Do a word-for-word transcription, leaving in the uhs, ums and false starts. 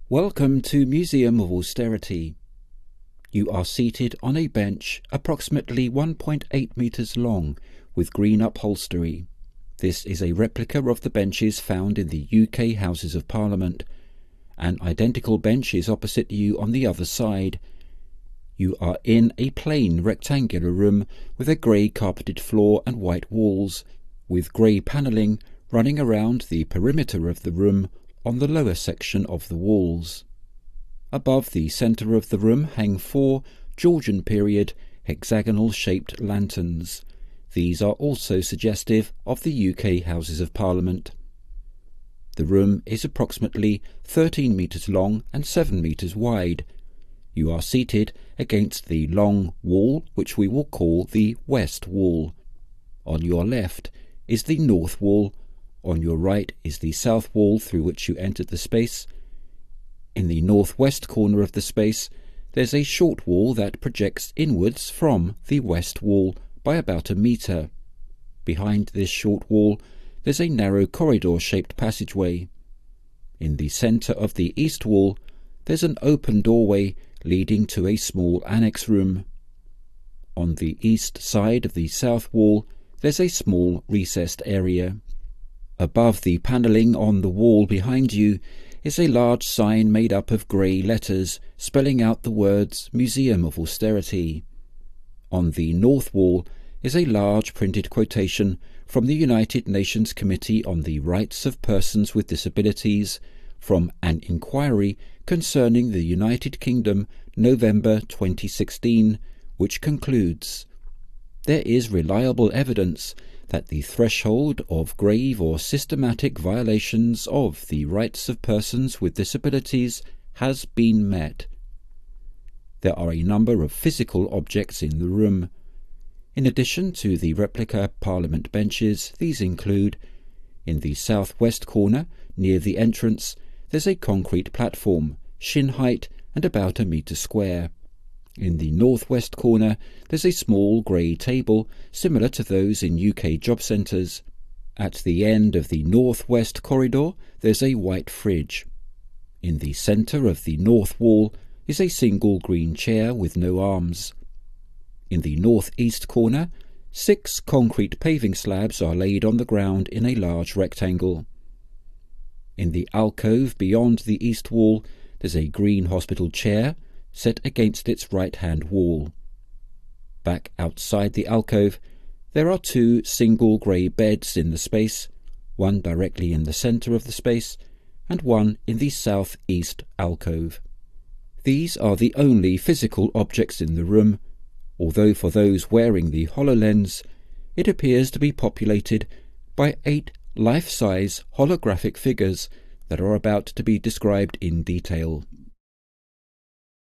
Welcome to Museum of Austerity. You are seated on a bench approximately one point eight metres long with green upholstery. This is a replica of the benches found in the U K Houses of Parliament. An identical bench is opposite you on the other side. You are in a plain rectangular room with a grey carpeted floor and white walls, with grey panelling running around the perimeter of the room on the lower section of the walls. Above the centre of the room hang four Georgian period hexagonal-shaped lanterns. These are also suggestive of the U K Houses of Parliament. The room is approximately thirteen metres long and seven metres wide. You are seated against the long wall, which we will call the west wall. On your left is the north wall. On your right is the south wall through which you entered the space. In the northwest corner of the space, there's a short wall that projects inwards from the west wall by about a metre. Behind this short wall, there's a narrow corridor-shaped passageway. In the centre of the east wall, there's an open doorway leading to a small annex room. On the east side of the south wall, there's a small recessed area. Above the panelling on the wall behind you is a large sign made up of grey letters spelling out the words Museum of Austerity. On the north wall is a large printed quotation from the United Nations Committee on the Rights of Persons with Disabilities from an inquiry concerning the United Kingdom, November twenty sixteen, which concludes, "There is reliable evidence that the threshold of grave or systematic violations of the rights of persons with disabilities has been met." There are a number of physical objects in the room. In addition to the replica Parliament benches, these include, in the southwest corner, near the entrance, there's a concrete platform, shin height and about a metre square. In the northwest corner, there's a small grey table, similar to those in U K job centres. At the end of the northwest corridor, there's a white fridge. In the centre of the north wall is a single green chair with no arms. In the northeast corner, six concrete paving slabs are laid on the ground in a large rectangle. In the alcove beyond the east wall, there's a green hospital chair set against its right-hand wall. Back outside the alcove, there are two single grey beds in the space, one directly in the centre of the space, and one in the south-east alcove. These are the only physical objects in the room, although for those wearing the HoloLens, it appears to be populated by eight life-size holographic figures that are about to be described in detail.